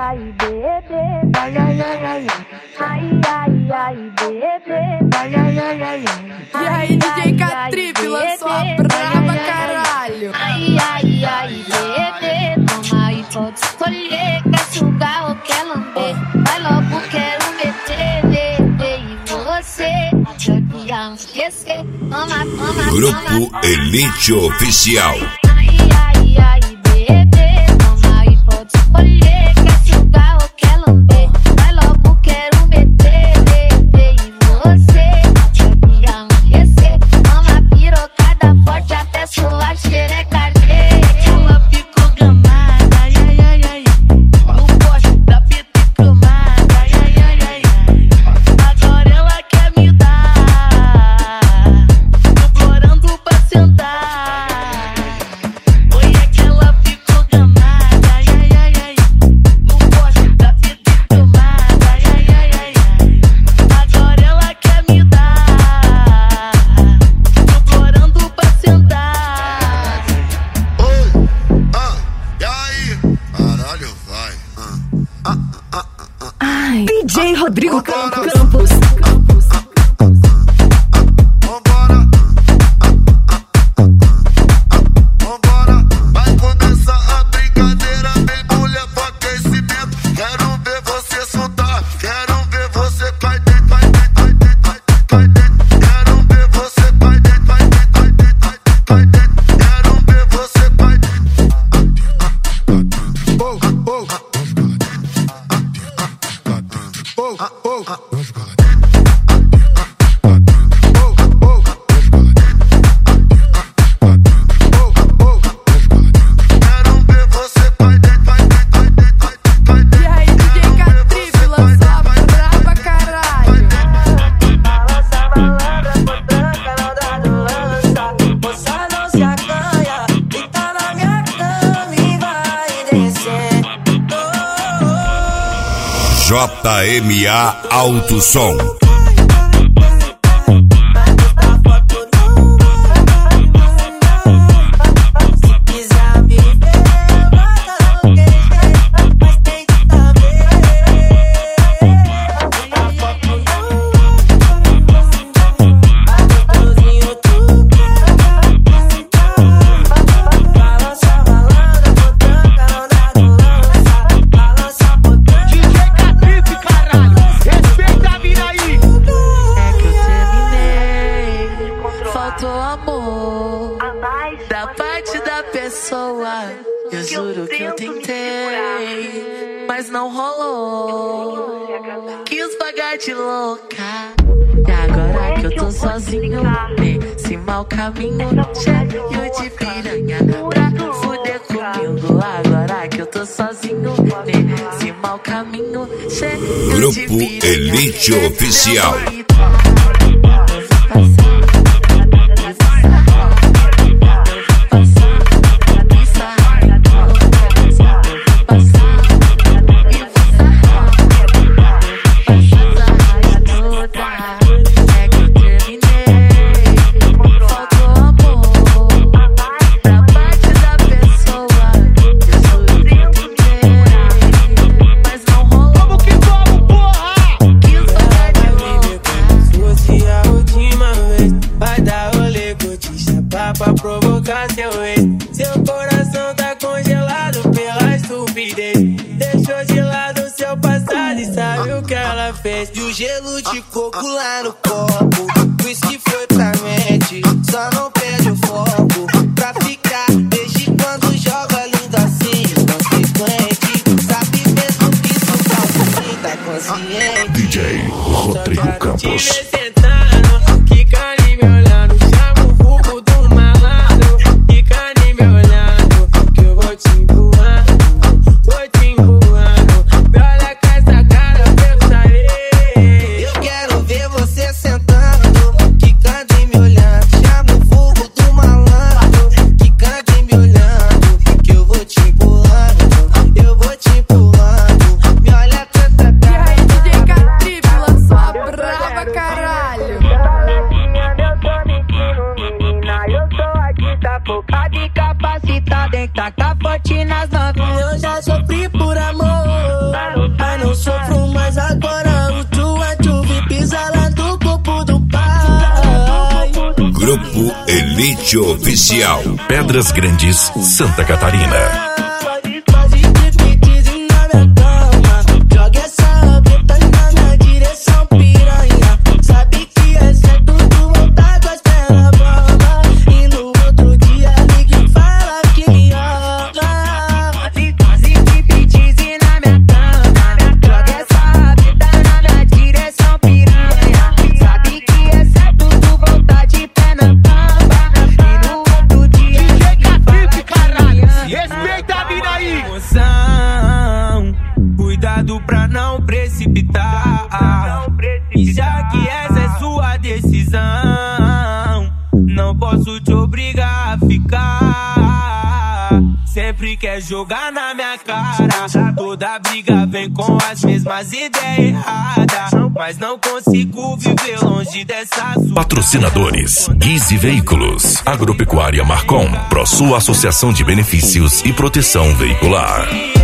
ai, bebê, ai, ai, ai, ai, ai, ai, ai, bebê, ai, ai, ai, ai, e aí, DJ Catripe lançou a braba, caralho. Ai, ai, ai, bebê, toma aí, pode escolher, quer sugar ou quer lamber, vai logo, quero meter, bebê, e você, já não esquecer, toma, toma, Grupo Elite Oficial. Ai, ai, ai, bebê, toma aí, pode escolher, quer sugar ou quer lamber, vai logo, quero meter, bebê, e você, já não esquecer, toma pirocada forte até sua xereca arder. Ela ficou gamada, ai, ai, ai, ai, não gosto da fita cromada, ai, ai, ai, ai, agora ela quer me dar, implorando pra sentar. Oi, é que ela ficou gamada, ai, ai, ai, ai, não gosto da fita cromada, ai, ai, ai, ai, agora ela quer me dar, implorando pra sentar. Oi, e aí? Caralho, vai. Ai, DJ Rodrigo Campos. Vambora, vambora. Vai começar a brincadeira, vem mulher pro aquecimento. Quero ver você soltar, quero ver você vai dentro, vai dentro, vai dentro, vai dentro. Quero ver você vai dentro, vai dentro, vai dentro, vai dentro. Quero ver você vai dentro. Oh, oh, oh, oh. E aí, DJ Catripe lançou a braba, caralho. Balança, malandra, potranca, não dá do lança. Moça não se acanha, deita na minha cama e vai descer. JMA Alto Som. Quiser me ver, bota no queixo, mas tem que saber. Gostosinho tu balança, malandra, potranca, não dá do lança. Balança, potranca. DJ Catripe, caralho, respeita a mina aí. É que eu terminei, faltou amor da parte da pessoa. Eu juro que eu tentei, mas não rolou. Quis pagar de louca. E agora que eu tô sozinho nesse mau caminho, cheio de piranha pra fuder comigo. Agora que eu tô sozinho nesse mau caminho, cheio de Grupo piranha. Elite Oficial. Vamos que vamos, porra. Fosse a última vez, vai dar rolê com te chapar pra provocar seu ex. Seu coração tá congelado pela estupidez. Deixou de lado seu passado e sabe o que ela fez. E o gelo de coco lá no copo, o uísque foi pra mente, só não perde o foco. Pra ficar, desde quando joga lindo assim, não frequente. Sabe mesmo que isso falta, nem tá consciente. DJ Rodrigo Campos. Fica ali me olhando, chama o vulgo do malandro. Fica ali me olhando, que eu vou te empurrando, vou te empurrando. Me olha com essa cara, eu sair. Eu quero ver você sentando, quicando e me olhando. Chama o vulgo do malandro, quicando e me olhando, que eu vou te empurrando, eu vou te empurrando. Me olha com essa E cara. aí, DJ Catripe lançou a braba, caralho. Eu tô mentindo, menina, eu tô aqui, tá focada e capacitada em tacar forte nas novinhas. Eu já sofri por amor. Elite Oficial. Pedras Grandes, Santa Catarina. Cuidado pra não precipitar. E já que essa é sua decisão, não posso te obrigar a ficar. Sempre quer jogar na minha cara. Toda briga vem com as mesmas ideias erradas, mas não consigo viver longe dessa sua. Patrocinadores: Guise Veículos, Agropecuária Marcon, ProSul Associação de Benefícios e Proteção Veicular.